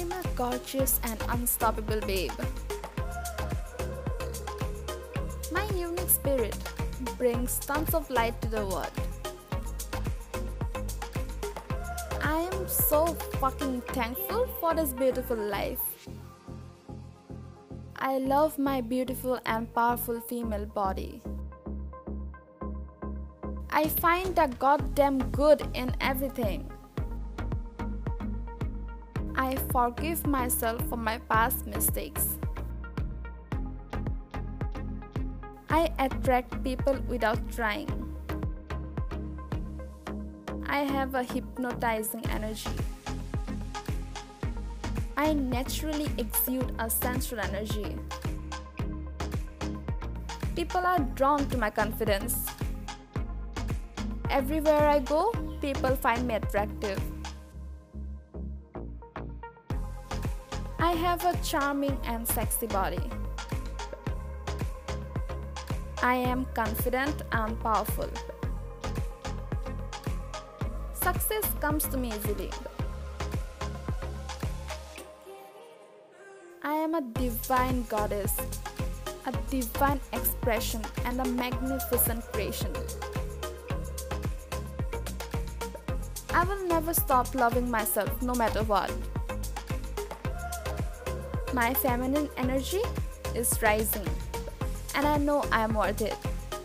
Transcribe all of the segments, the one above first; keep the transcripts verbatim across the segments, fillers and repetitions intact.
am a gorgeous and unstoppable babe. My unique spirit brings tons of light to the world. I am so fucking thankful for this beautiful life. I love my beautiful and powerful female body. I find the goddamn good in everything. I forgive myself for my past mistakes. I attract people without trying. I have a hypnotizing energy. I naturally exude a sensual energy. People are drawn to my confidence. Everywhere I go, people find me attractive. I have a charming and sexy body. I am confident and powerful. Success comes to me easily. I am a divine goddess, a divine expression, and a magnificent creation. I will never stop loving myself no matter what. My feminine energy is rising, and I know I am worth it.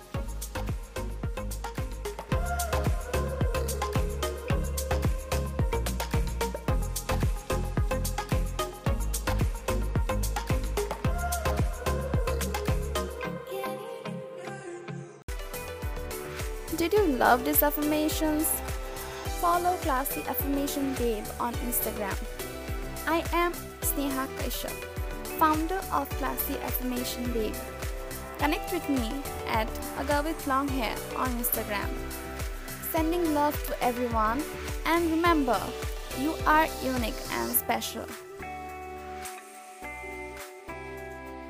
Did you love these affirmations? Follow Classy Affirmation Babe on Instagram. I am Sneha Kaishap, founder of Classy Affirmation Babe. Connect with me at a girl with long hair on Instagram. Sending love to everyone, and remember, you are unique and special.